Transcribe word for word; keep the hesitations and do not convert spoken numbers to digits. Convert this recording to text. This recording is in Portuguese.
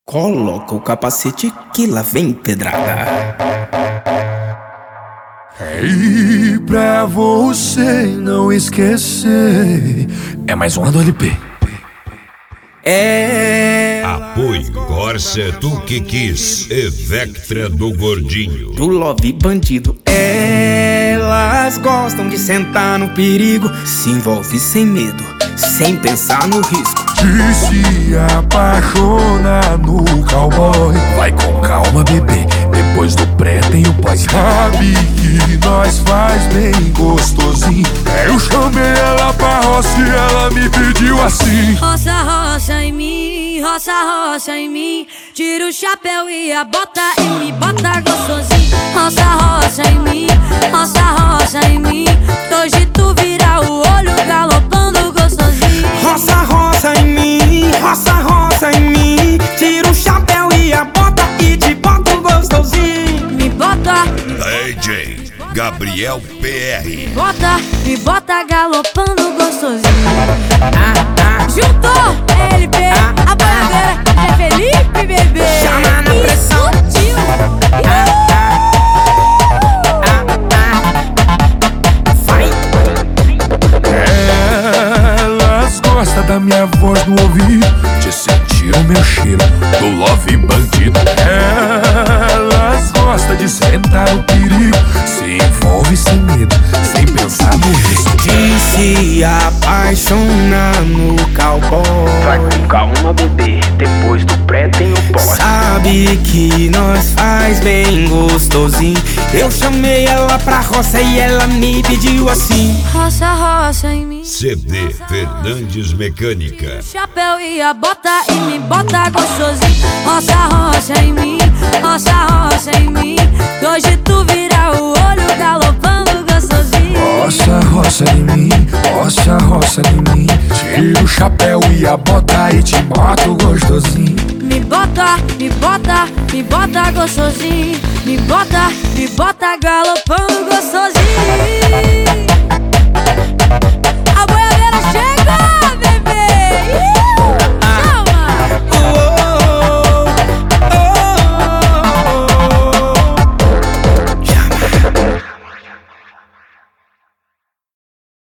Coloca o capacete que lá vem pedrada. E pra você não esquecer, é mais uma do L P. É. Apoio Corsa Tu Que Quis e Vectra do Gordinho. Do Love Bandido. Elas gostam de sentar no perigo, se envolve sem medo, sem pensar no risco. E se apaixona no cowboy, vai com calma, bebê, depois do pré tem o pós. Sabe que nós faz bem gostosinho. Eu chamei ela pra roça e ela me pediu assim: roça, roça em mim, roça, roça em mim. Tira o chapéu e a bota e me bota gostosinho. Roça, roça em mim, roça, roça em mim. Hoje tu vira o olho galopando gostosinho. Roça, roça em mim, roça, roça em mim. Tira o chapéu e a bota e te bota gostosinho. Me bota, D J Gabriel P R. bota, me bota galopando gostosinho. Ah, ah, Juntou L P, a bandeira é Felipe, bebê. Chama na pressão. Sutil. ah, ah. Vai. elas gostam da minha voz no ouvido, de sentir o meu cheiro do Love Bandido. Elas gostam de sentar no perigo, se envolve sem medo, sem pensar no risco. De se apaixonar no cowboy, Vai com calma, bebê, depois do pré tem o pós. sabe que nós faz bem gostosinho. Eu chamei ela pra roça e ela me pediu assim: Roça, roça em mim. C D Fernandes Mecânica. Chapéu e a bota e me bota gostosinho. Roça, roça em mim, roça, roça em mim. Hoje tu vira o olho galopando gostosinho. Roça, roça em mim, roça, roça em mim. Tira o chapéu e a bota e te boto gostosinho. Me bota, me bota, me bota gostosinho. Me bota, me bota galopando gostosinho.